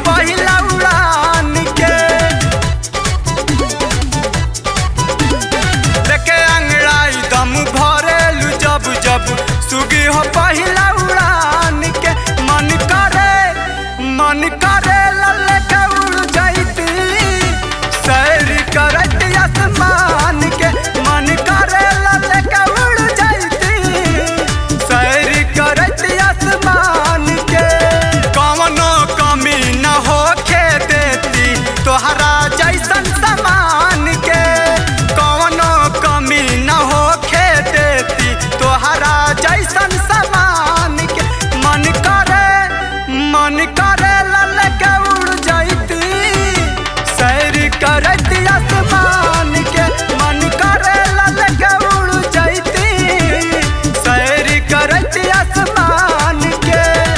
पहिला उड़ान के लेके अंगड़ाई दम भरेलू जब जब सुगी हो पहिला उड़ान के मन करे लल्ले के उड़ जाती सैर करत आसमान के मन करे लल्ले के उड़ जाती सैर करत आसमान के कवनो कमी न होखे देती तोहरा जैसन समान के कवनो कमी न होखे देती तोहरा जैसन समान के मन करे लल्ले के उड़ जाती सैर करत आसमान के मन करे लल्ले के उड़ जाती सैर करत आसमान के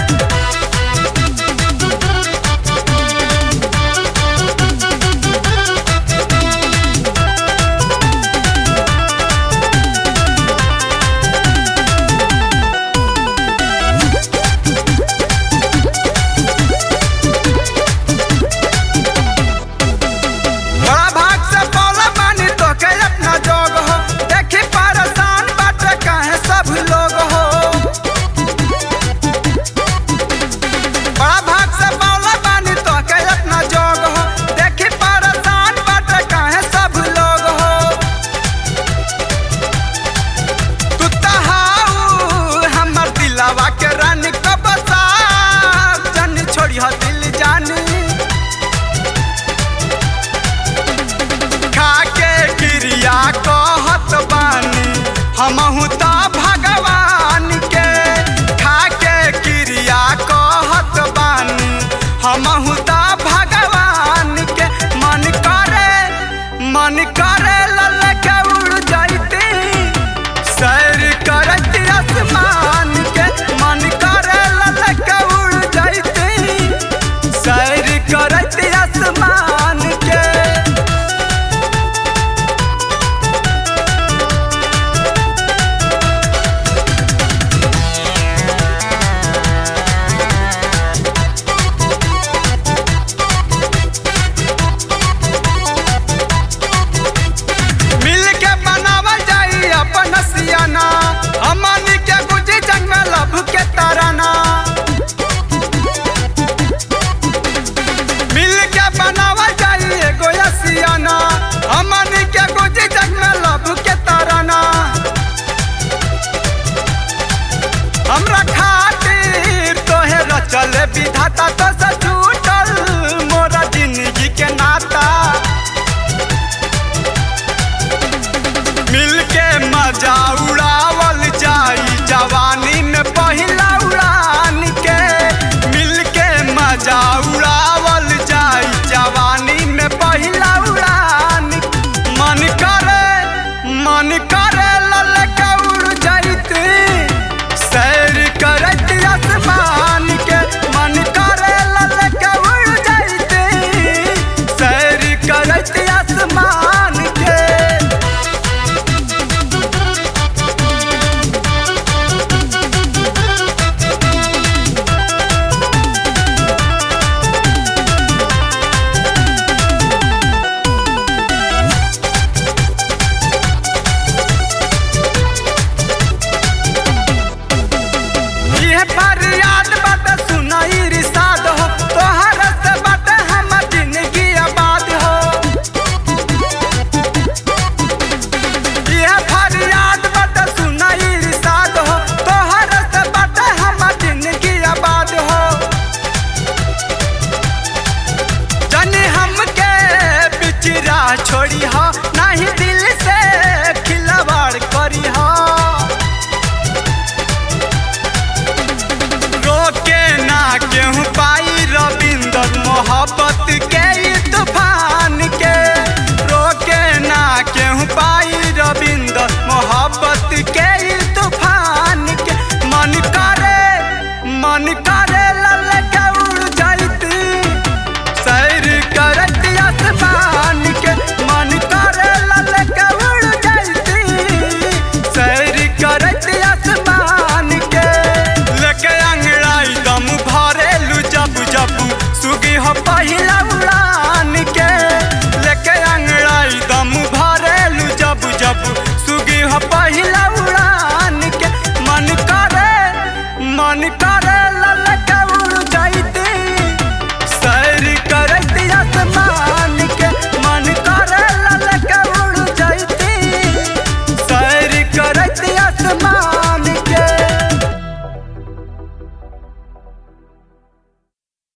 बड़ा भाग से बोला मानी तो के अपना जोग हो देखी परेशान बाटे कहे सब लोग हो बड़ा भाग से बोला मानी तो के अपना जोग हो देखी परेशान बाटे कहे सब लोग हो तू तहाऊ हमर दिलवा के रानी को बसा जन छोड़ी हो दिल जानी खाके क्रिया कहत बानी हमहू त भगवान के खाके क्रिया कहत बानी हमहू त भगवान के मन करे लल्ले के उड़ जाती सैर करत आसमान के मन करे लल्ले के उड़ जाती सैर करत आसमान के मिल के बनावल जाई अपन सियाना हमनी के गुजी जंग में लब के ताराना मिल के बनावल जाई एगो सियाना हमनी के गुजी जंग में लब के ताराना हमरा खातिर तोहे रचल विधाता तो से छूटल मोरा जिंदगी के नाता मिल के मजा उड़ावल जाई जवानी में पहिला उड़ान के मिल के मजा उड़ावल जाई जवानी में पहिला उड़ान मन करे लल्ले के उड़ जाती सैर करत आसमान के मन करे लल्ले के उड़ जाती सैर करत आसमान के ये फरियाद बाटे सुनाई रिसाद हो तोहर से बाटे हमर जिंदगी आबाद हो ये फरियाद बाटे सुनाई रिसाद हो तोहर से बाटे हमर जिंदगी आबाद हो जनी हमके बिचरा छोड़ी हो